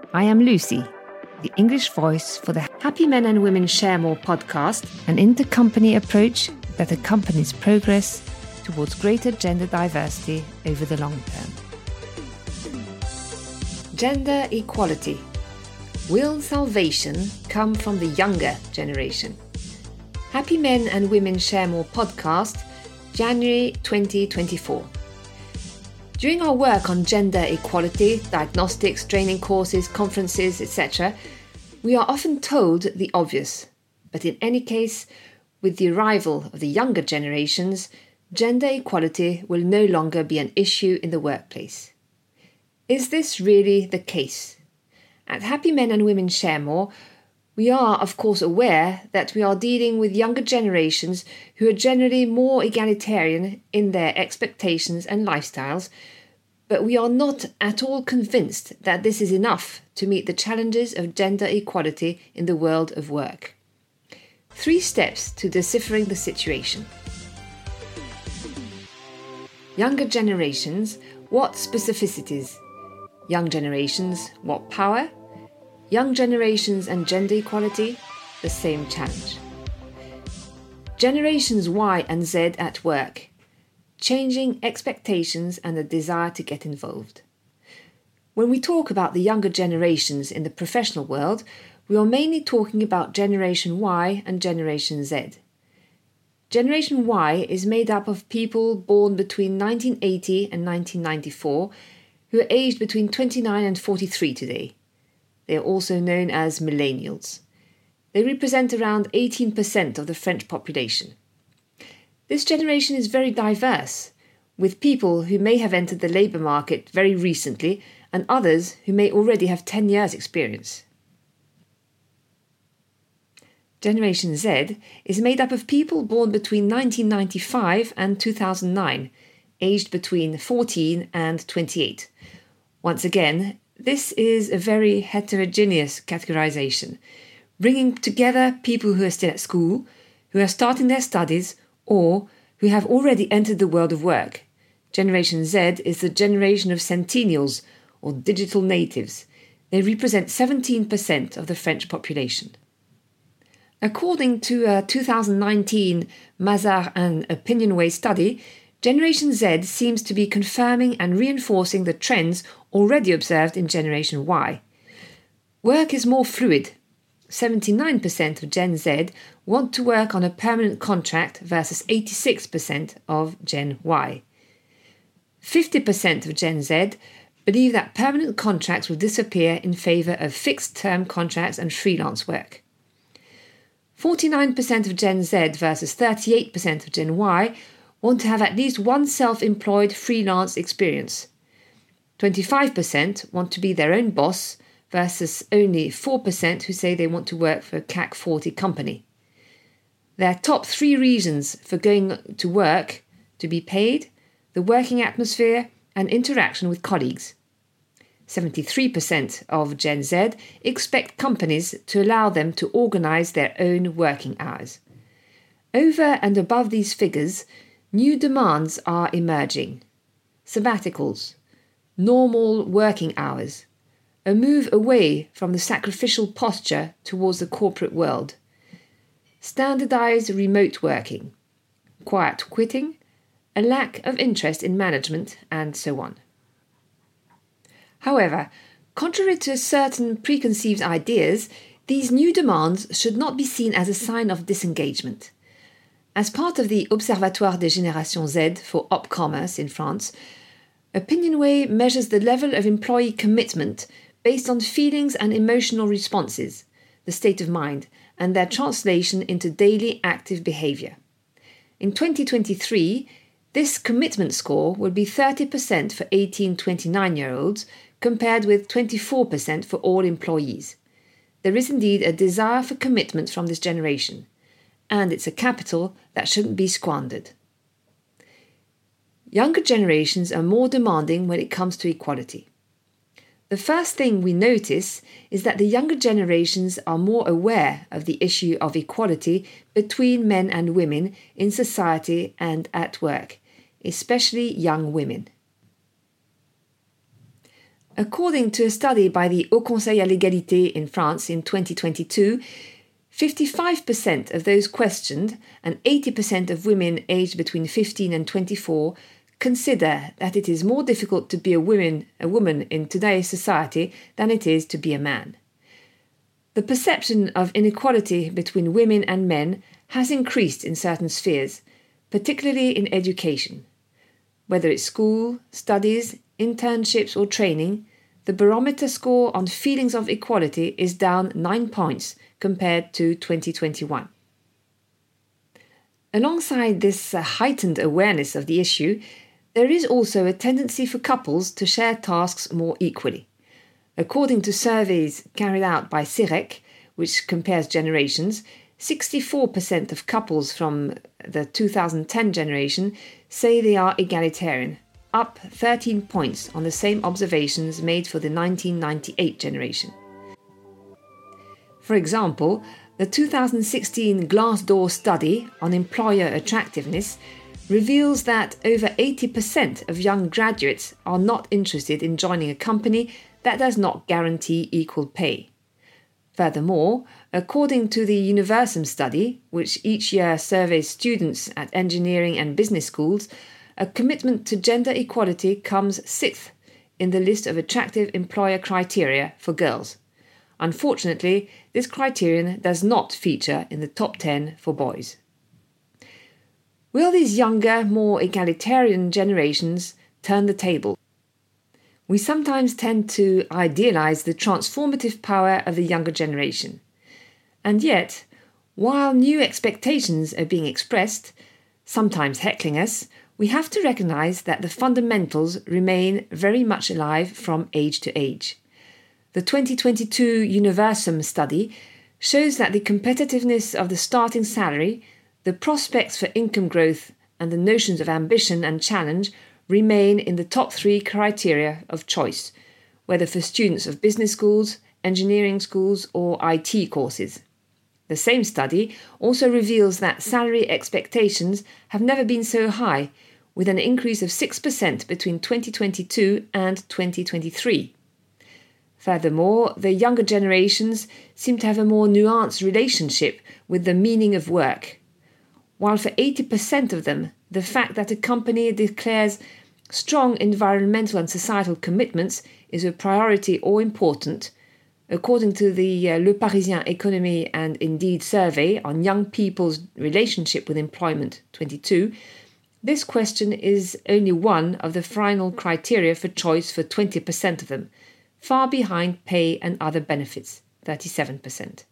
I am Lucy, the English voice for the Happy Men and Women Share More podcast, an intercompany approach that accompanies progress towards greater gender diversity over the long term. Gender equality. Will salvation come from the younger generation? Happy Men and Women Share More podcast, January 2024. During our work on gender equality, diagnostics, training courses, conferences, etc., we are often told the obvious. But in any case, with the arrival of the younger generations, gender equality will no longer be an issue in the workplace. Is this really the case? At Happy Men and Women Share More, we are, of course, aware that we are dealing with younger generations who are generally more egalitarian in their expectations and lifestyles, but we are not at all convinced that this is enough to meet the challenges of gender equality in the world of work. 3 steps to deciphering the situation. Younger generations, what specificities? Young generations, what power? Young generations and gender equality, the same challenge. Generations Y and Z at work, changing expectations and the desire to get involved. When we talk about the younger generations in the professional world, we are mainly talking about Generation Y and Generation Z. Generation Y is made up of people born between 1980 and 1994 who are aged between 29 and 43 today. They are also known as millennials. They represent around 18% of the French population. This generation is very diverse, with people who may have entered the labour market very recently and others who may already have 10 years' experience. Generation Z is made up of people born between 1995 and 2009, aged between 14 and 28. Once again, this is a very heterogeneous categorization, bringing together people who are still at school, who are starting their studies, or who have already entered the world of work. Generation Z is the generation of centennials, or digital natives. They represent 17% of the French population. According to a 2019 Mazars and Opinionway study, Generation Z seems to be confirming and reinforcing the trends already observed in Generation Y. Work is more fluid. 79% of Gen Z want to work on a permanent contract versus 86% of Gen Y. 50% of Gen Z believe that permanent contracts will disappear in favour of fixed-term contracts and freelance work. 49% of Gen Z versus 38% of Gen Y want to have at least one self-employed freelance experience. 25% want to be their own boss versus only 4% who say they want to work for a CAC 40 company. Their top 3 reasons for going to work: to be paid, the working atmosphere, and interaction with colleagues. 73% of Gen Z expect companies to allow them to organise their own working hours. Over and above these figures, new demands are emerging. Sabbaticals, normal working hours, a move away from the sacrificial posture towards the corporate world, standardized remote working, quiet quitting, a lack of interest in management, and so on. However, contrary to certain preconceived ideas, these new demands should not be seen as a sign of disengagement. As part of the Observatoire des Générations Z for OpCommerce in France, Opinionway measures the level of employee commitment based on feelings and emotional responses, the state of mind, and their translation into daily active behaviour. In 2023, this commitment score would be 30% for 18-29-year-olds, compared with 24% for all employees. There is indeed a desire for commitment from this generation, and it's a capital that shouldn't be squandered. Younger generations are more demanding when it comes to equality. The first thing we notice is that the younger generations are more aware of the issue of equality between men and women in society and at work, especially young women. According to a study by the Haut Conseil à l'égalité in France in 2022, 55% of those questioned and 80% of women aged between 15 and 24 consider that it is more difficult to be a woman in today's society than it is to be a man. The perception of inequality between women and men has increased in certain spheres, particularly in education. Whether it's school, studies, internships or training, the barometer score on feelings of equality is down 9 points compared to 2021. Alongside this heightened awareness of the issue, there is also a tendency for couples to share tasks more equally. According to surveys carried out by CIREC, which compares generations, 64% of couples from the 2010 generation say they are egalitarian, up 13 points on the same observations made for the 1998 generation. For example, the 2016 Glassdoor study on employer attractiveness reveals that over 80% of young graduates are not interested in joining a company that does not guarantee equal pay. Furthermore, according to the Universum study, which each year surveys students at engineering and business schools, a commitment to gender equality comes 6th in the list of attractive employer criteria for girls. Unfortunately, this criterion does not feature in the top 10 for boys. Will these younger, more egalitarian generations turn the table? We sometimes tend to idealize the transformative power of the younger generation. And yet, while new expectations are being expressed, sometimes heckling us, we have to recognize that the fundamentals remain very much alive from age to age. The 2022 Universum study shows that the competitiveness of the starting salary, the prospects for income growth, and the notions of ambition and challenge remain in the top 3 criteria of choice, whether for students of business schools, engineering schools, or IT courses. The same study also reveals that salary expectations have never been so high, with an increase of 6% between 2022 and 2023. Furthermore, the younger generations seem to have a more nuanced relationship with the meaning of work. While for 80% of them, the fact that a company declares strong environmental and societal commitments is a priority or important, according to the Le Parisien Economy and Indeed survey on young people's relationship with employment 22, this question is only one of the final criteria for choice for 20% of them, far behind pay and other benefits, 37%.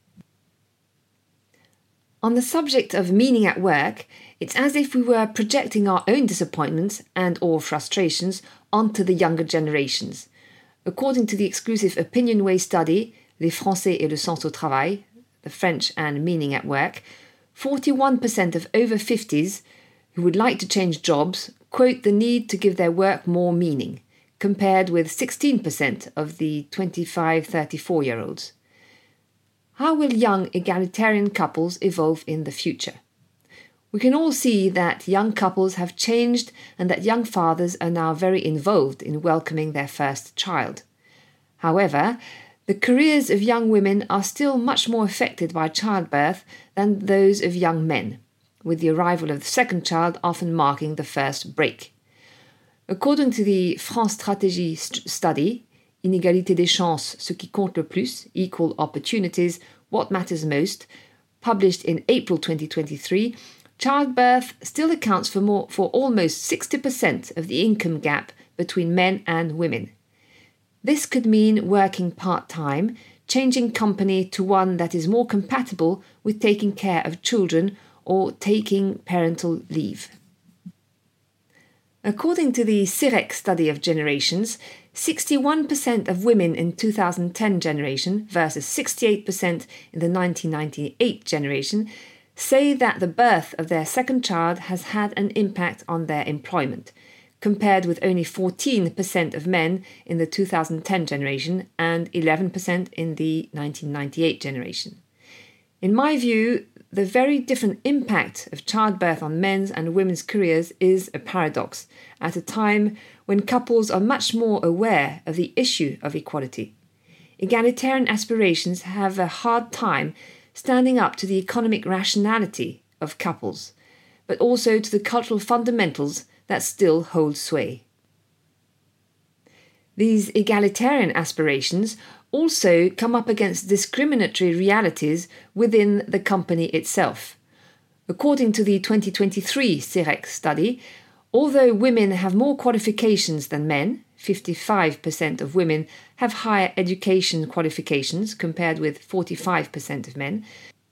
On the subject of meaning at work, it's as if we were projecting our own disappointments and or frustrations onto the younger generations. According to the exclusive Opinionway study, Les Français et le sens au travail, the French and meaning at work, 41% of over 50s who would like to change jobs quote the need to give their work more meaning, compared with 16% of the 25-34-year-olds. How will young egalitarian couples evolve in the future? We can all see that young couples have changed and that young fathers are now very involved in welcoming their first child. However, the careers of young women are still much more affected by childbirth than those of young men, with the arrival of the second child often marking the first break. According to the France Stratégie study, Inégalité des chances, ce qui compte le plus, equal opportunities, what matters most, published in April 2023, childbirth still accounts for almost 60% of the income gap between men and women. This could mean working part-time, changing company to one that is more compatible with taking care of children or taking parental leave. According to the CIREC study of generations, 61% of women in 2010 generation versus 68% in the 1998 generation say that the birth of their second child has had an impact on their employment, compared with only 14% of men in the 2010 generation and 11% in the 1998 generation. In my view, the very different impact of childbirth on men's and women's careers is a paradox at a time when couples are much more aware of the issue of equality. Egalitarian aspirations have a hard time standing up to the economic rationality of couples, but also to the cultural fundamentals that still hold sway. These egalitarian aspirations also come up against discriminatory realities within the company itself. According to the 2023 CIREC study, although women have more qualifications than men, 55% of women have higher education qualifications compared with 45% of men,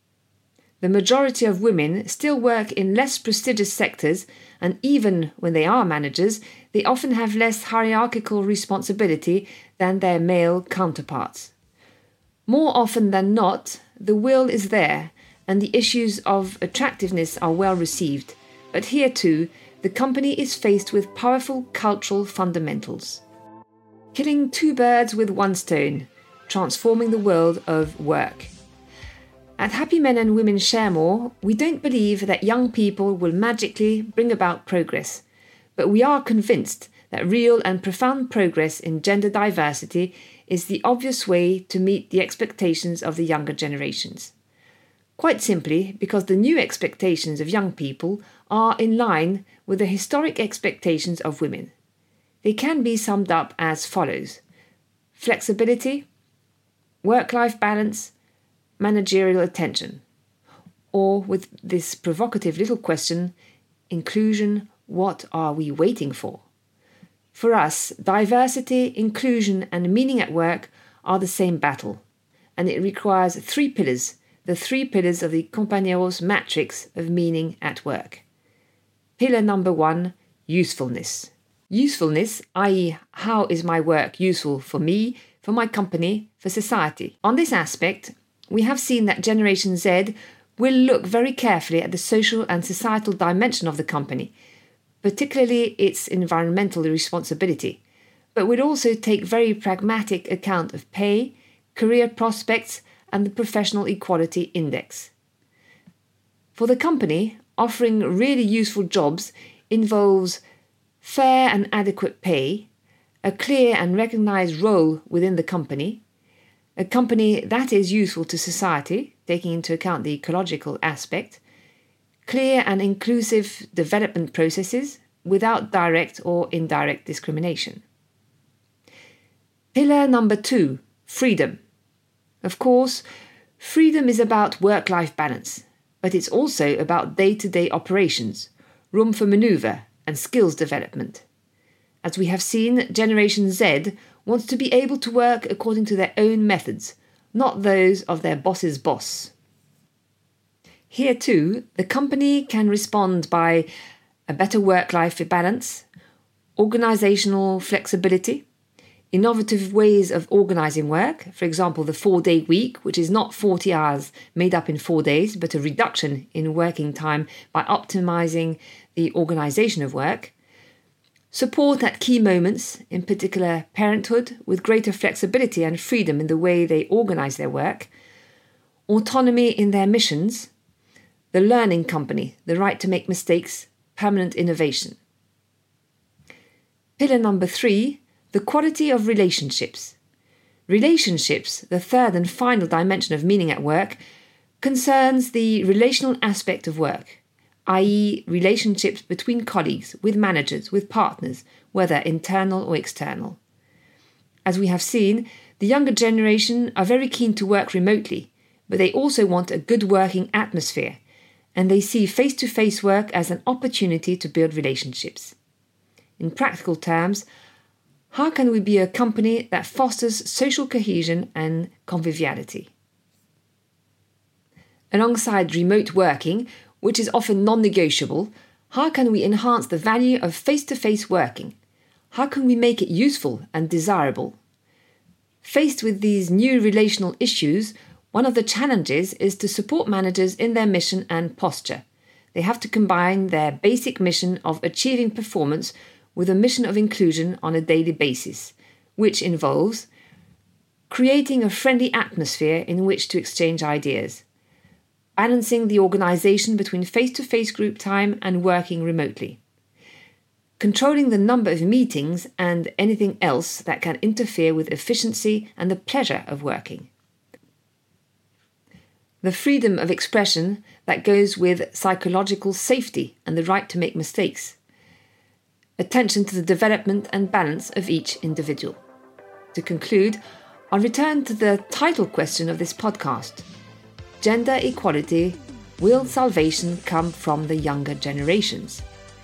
the majority of women still work in less prestigious sectors, and even when they are managers, they often have less hierarchical responsibility than their male counterparts. More often than not, the will is there and the issues of attractiveness are well received, but here too, the company is faced with powerful cultural fundamentals. Killing two birds with one stone, transforming the world of work. At Happy Men and Women Share More, we don't believe that young people will magically bring about progress, but we are convinced that real and profound progress in gender diversity is the obvious way to meet the expectations of the younger generations. Quite simply because the new expectations of young people are in line with the historic expectations of women. They can be summed up as follows: flexibility, work-life balance, managerial attention. Or with this provocative little question, inclusion, what are we waiting for? For us, diversity, inclusion and meaning at work are the same battle, and it requires three pillars, the three pillars of the Compañeros matrix of meaning at work. Pillar number 1, usefulness. Usefulness, i.e. how is my work useful for me, for my company, for society? On this aspect, we have seen that Generation Z will look very carefully at the social and societal dimension of the company, particularly its environmental responsibility, but will also take very pragmatic account of pay, career prospects, and the Professional Equality Index. For the company, offering really useful jobs involves fair and adequate pay, a clear and recognized role within the company, a company that is useful to society, taking into account the ecological aspect, clear and inclusive development processes without direct or indirect discrimination. Pillar number 2, freedom. Of course, freedom is about work-life balance, but it's also about day-to-day operations, room for maneuver and skills development. As we have seen, Generation Z wants to be able to work according to their own methods, not those of their boss's boss. Here too, the company can respond by a better work-life balance, organizational flexibility, innovative ways of organizing work, for example, the 4-day week, which is not 40 hours made up in 4 days, but a reduction in working time by optimizing the organization of work, support at key moments, in particular parenthood, with greater flexibility and freedom in the way they organize their work, autonomy in their missions, the learning company, the right to make mistakes, permanent innovation. Pillar number 3, the quality of relationships. Relationships, the third and final dimension of meaning at work, concerns the relational aspect of work, i.e. relationships between colleagues, with managers, with partners, whether internal or external. As we have seen, the younger generation are very keen to work remotely, but they also want a good working atmosphere, and they see face-to-face work as an opportunity to build relationships. In practical terms, how can we be a company that fosters social cohesion and conviviality? Alongside remote working, which is often non-negotiable, how can we enhance the value of face-to-face working? How can we make it useful and desirable? Faced with these new relational issues, one of the challenges is to support managers in their mission and posture. They have to combine their basic mission of achieving performance with a mission of inclusion on a daily basis, which involves creating a friendly atmosphere in which to exchange ideas, balancing the organisation between face-to-face group time and working remotely, controlling the number of meetings and anything else that can interfere with efficiency and the pleasure of working. The freedom of expression that goes with psychological safety and the right to make mistakes. Attention to the development and balance of each individual. To conclude, I'll return to the title question of this podcast. Gender equality, will salvation come from the younger generations?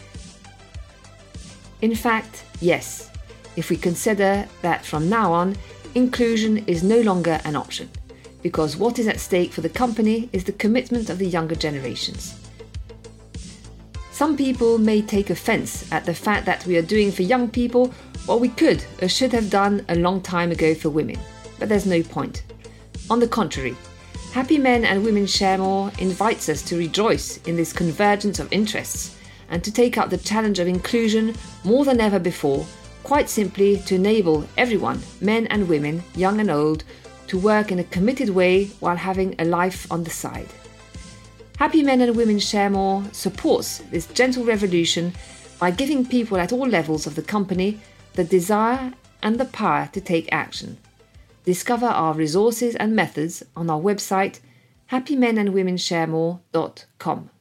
In fact, yes, if we consider that from now on, inclusion is no longer an option, because what is at stake for the company is the commitment of the younger generations. Some people may take offence at the fact that we are doing for young people what we could or should have done a long time ago for women, but there's no point. On the contrary, Happy Men and Women Share More invites us to rejoice in this convergence of interests and to take up the challenge of inclusion more than ever before, quite simply to enable everyone, men and women, young and old, to work in a committed way while having a life on the side. Happy Men and Women Share More supports this gentle revolution by giving people at all levels of the company the desire and the power to take action. Discover our resources and methods on our website happymenandwomensharemore.com.